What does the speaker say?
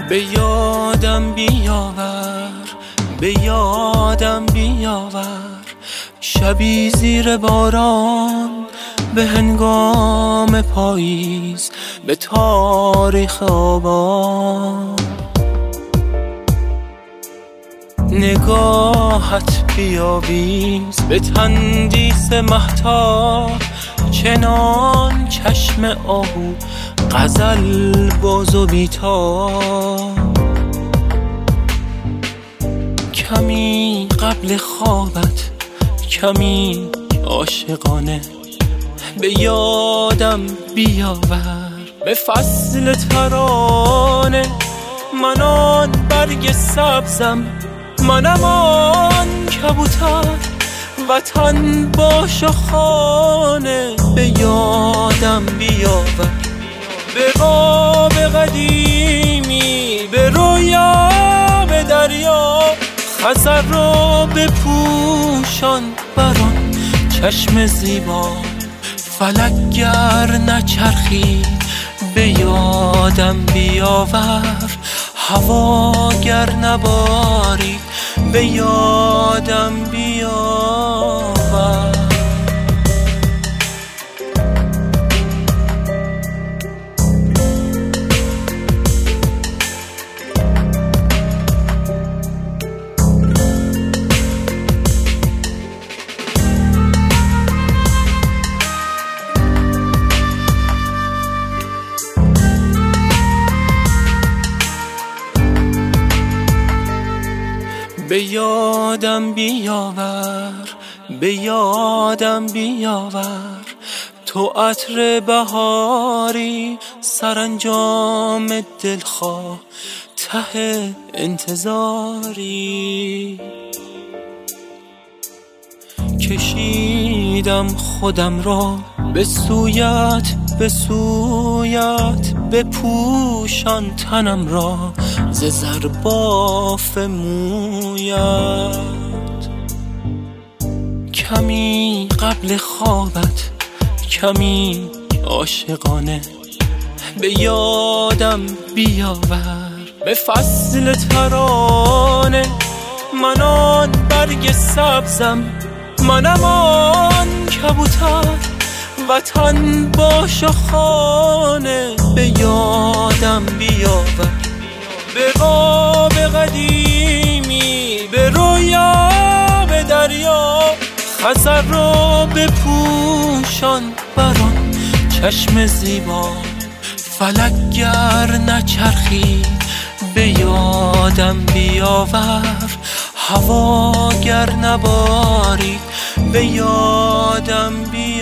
به یادم بیاور، به یادم بیاور شبی زیر باران به هنگام پاییز به تاریخ آبان. نگاهت بیاویز به تندیس مهتاب، چنان چشم آهو غزل باز و بیتاب. کمی قبل خوابت، کمی عاشقانه به یادم بیاور. به فصل ترانه من آن برگ سبزم، منم آن کبوتر وطن باش و خانه. به یادم بیاور، به قاب قدیمی، به رویا، به دریا، خضر رو بپوشان بران چشم زیبا. فلک گر نچرخید به یادم بیاور، هوا گر نبارید به یادم بیاور. به یادم بیاور، به یادم بیاور تو عطر بهاری، سرانجام دلخواه ته انتظاری. کشیدم خودم را به سویت، به سویت، بپوشان تنم را ز زرباف مویت. کمی قبل خوابت، کمی عاشقانه به یادم بیاور. به فصل ترانه من آن برگ سبزم، منم آن کبوتر وطن باش و خانه. به یادم بیاور، به قاب قدیمی، به رویا، به دریا، خضر رو بپوشان بران چشم زیبا. فلک گر نچرخید به یادم بیاور، هوا گر نبارید به یادم بیاور.